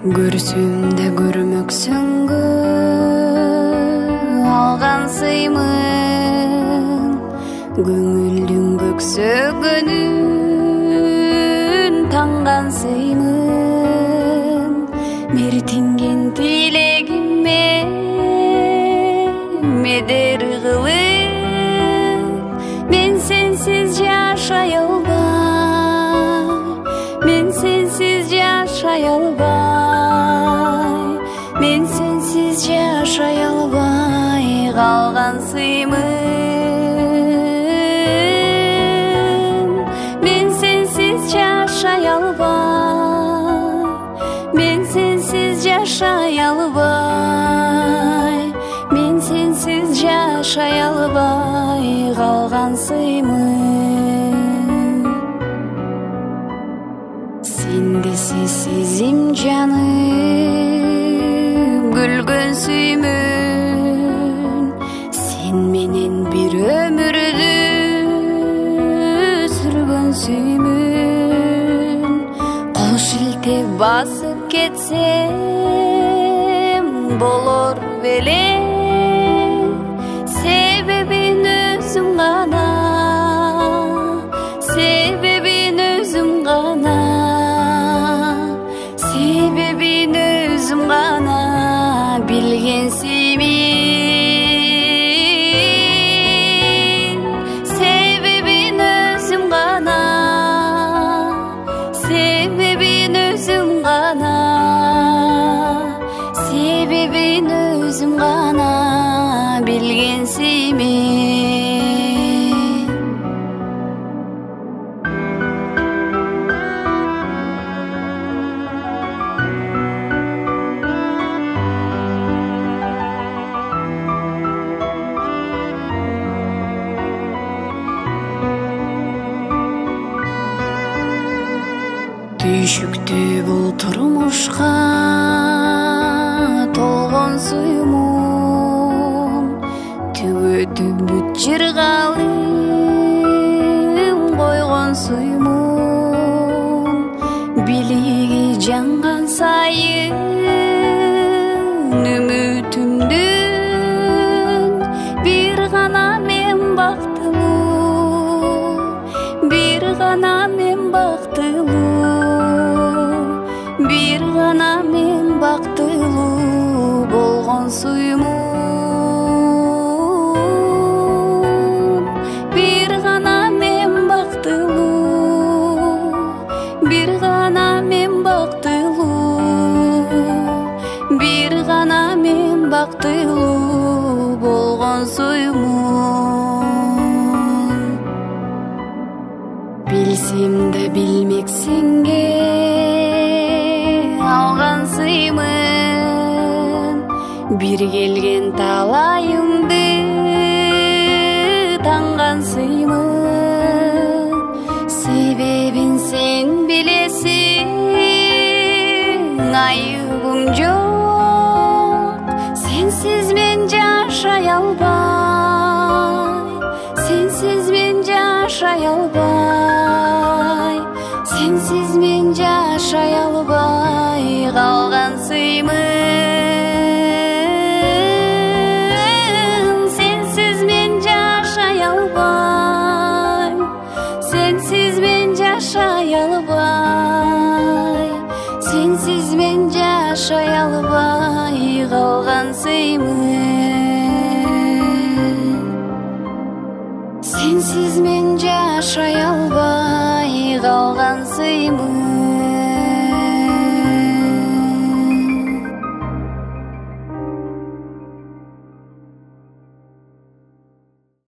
Көрсөмдө көрмөксүңгү алгансыймын, көңүлдүн көксөгөнүн таңгансыймын. Мертинген тилегиме медер кылып, мен сенсиз жашай албай, мен сенсиз жашай албай, мен сенсиз жашай албай калгансыймын. Мен сенсиз жашай албай, мен сенсиз жашай албай, мен сенсиз жашай албай калгансыймын. Сендесиз сезим жаным күлгөн сүймөн, сен менен бир өмүрдү сүргөн сүймөн. Кол шилтеп басып кетсем болор беле, себебин өзүм гана, себебин өзүм гана, себебин өзүм гана билгенсимин. Себебин өзүм гана, себебин өзүм гана, себебин өзүм гана билгенсимин. Түйшүктүү бул турмушка толгон суюмун, түбөтүп бүт жыргалым койгон суюмун. Билиги жанган сайын үмүтүмдүн бир гана мен бактылуу, бир гана мен бактылуу, бир гана мен бактылуу болгон суюмун. Бир гана мен бактылуу, бир гана мен бактылуу, бир гана мен бактылуу болгон суюмун. Билсем да билмек сенге алгансыймын, бир келген талайымды таңгансыймын. Себебин сен билесиң, айыбым жок, сенсиз мен жашай албай, сенсиз мен жашай албай, сенсиз мен жашай албай калгансыймын. Сенсиз мен жашай албай, сенсиз мен жашай албай, сенсиз мен жашай албай калгансыймын. Сенсиз мен жашай албай калгансыймын.